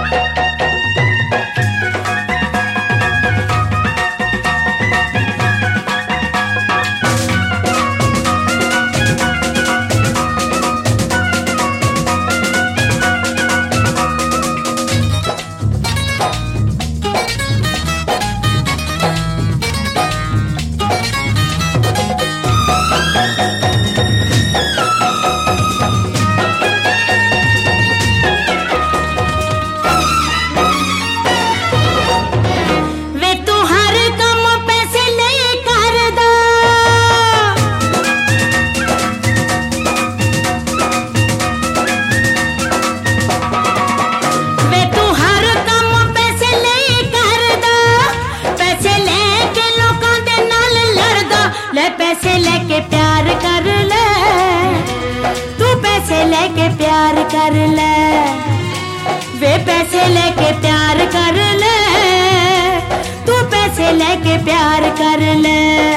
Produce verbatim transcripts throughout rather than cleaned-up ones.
पैसे लेके प्यार कर ले, तू पैसे लेके प्यार कर ले, वे पैसे लेके प्यार कर ले, तू पैसे लेके प्यार कर ले।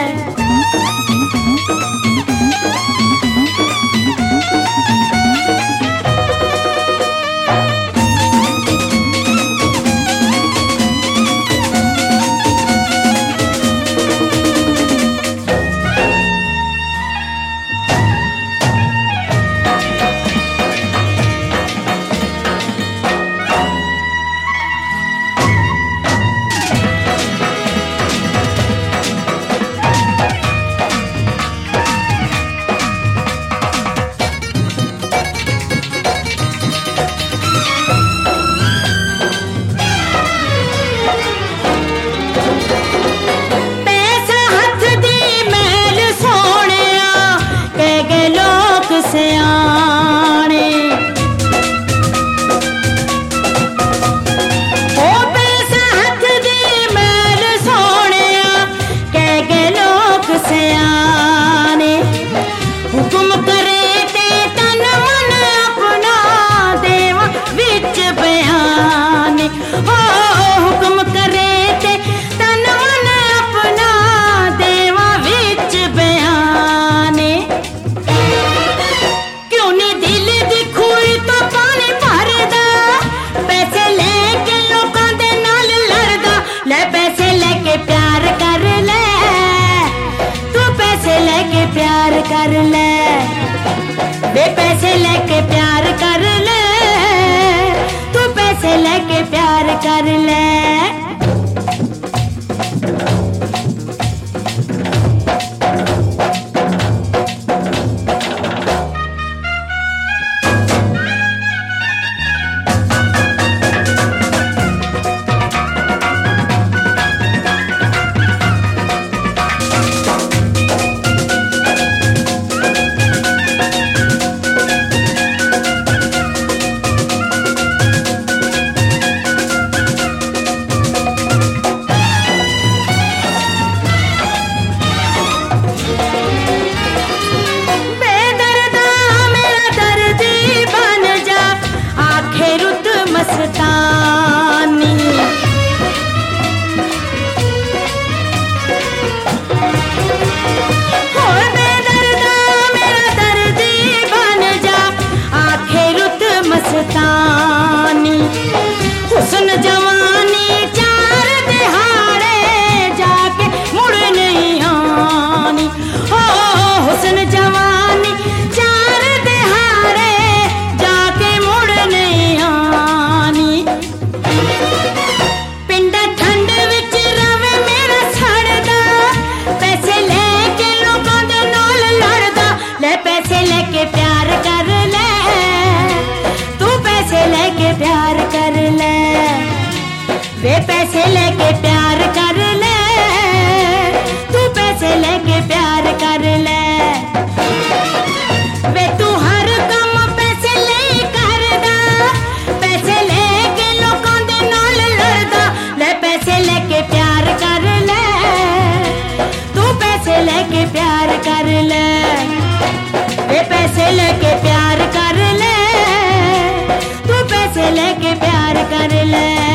कर ले, वे पैसे लेके प्यार कर ले, तू पैसे लेके प्यार कर ले। हुस्न जवानी चार दिहाड़े जाके मुड़ नहीं आनी, हो हुस्न जवानी चार दिहाड़े जाके मुड़ नहीं आनी। पिंडा ठंड विच रवे मेरा सड़दा, पैसे लेके लोगों दे नाल लड़दा, ले पैसे लेके प्यार कर ले, तू पैसे लेके प्यार कर ले, वे पैसे लेके प्यार कर ले, तू पैसे लेके प्यार कर ले। वे तू हर काम पैसे ले करदा, पैसे लेके लोगों दे नाल लड़दा, ले पैसे लेके प्यार कर ले, तू पैसे लेके प्यार कर ले, वे पैसे लेके प्यार कर ले, तू पैसे लेके प्यार कर ले।